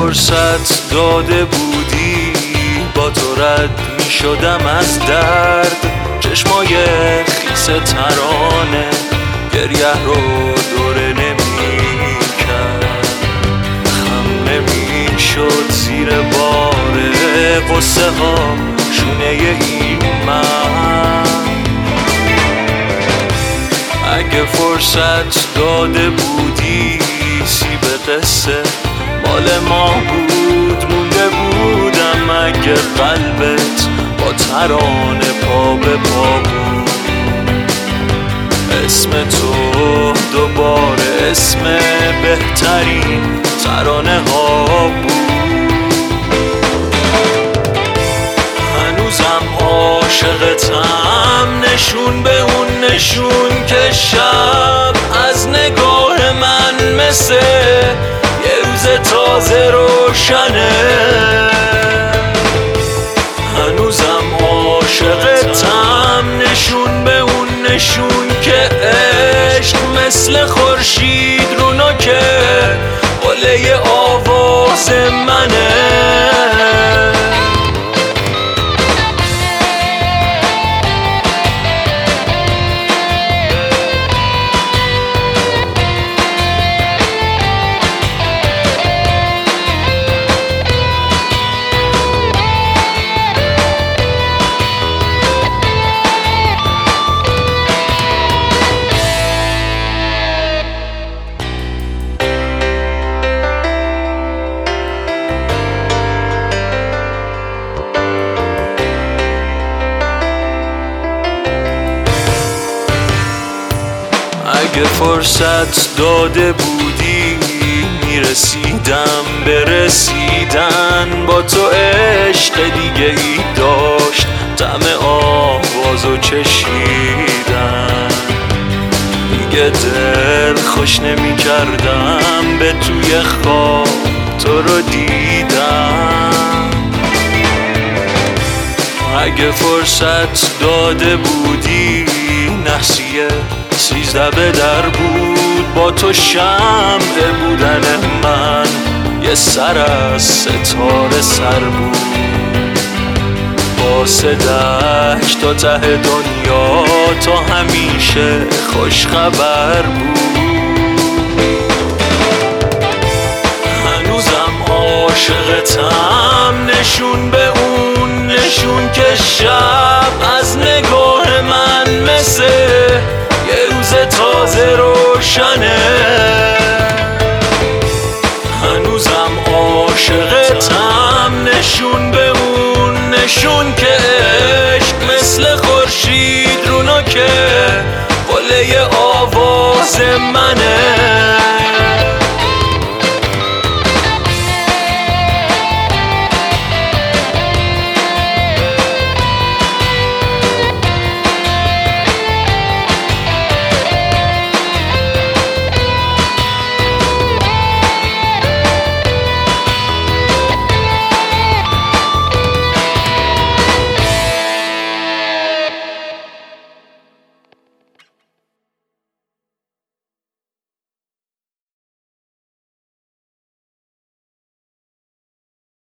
فرصت داده بودی با تو رد می شدم از درد. چشمای خیس ترانه گریه رو دوره نمی کرد. خم نمی شد زیر باره قصه ها شونه این من. اگه فرصت داده بودی سیب قصه مال ما بود مونده بودم. اگه قلبت با ترانه پا به پا بود اسم تو دوباره اسم بهترین ترانه ها بود. هنوزم عاشقتم نشون به اون نشون که شب از نگاه من مثل یه روز تازه روشنه. هنوزم عاشقتم نشون به اون نشون که عشق مثل خورشید رو نوکه قله آواز منه. اگه فرصت داده بودی میرسیدم به رسیدن با تو. عشق دیگه ای داشت طعم آوازو چشیدن. دیگه دل خوش نمی کردم به توی خواب تو رو دیدم. اگه فرصت داده بودی نحسیه 13 به در بود با تو. شمع بودن من یه سر از ستاره سر بود. با صدک تا ته دنیا تا همیشه خوش خبر بود. هنوزم عاشقتم نشون به اون نشون که شب از نگاه من مثل یه روز تازه روشنه. هنوزم عاشقتم نشون به اون نشون که عشق مثل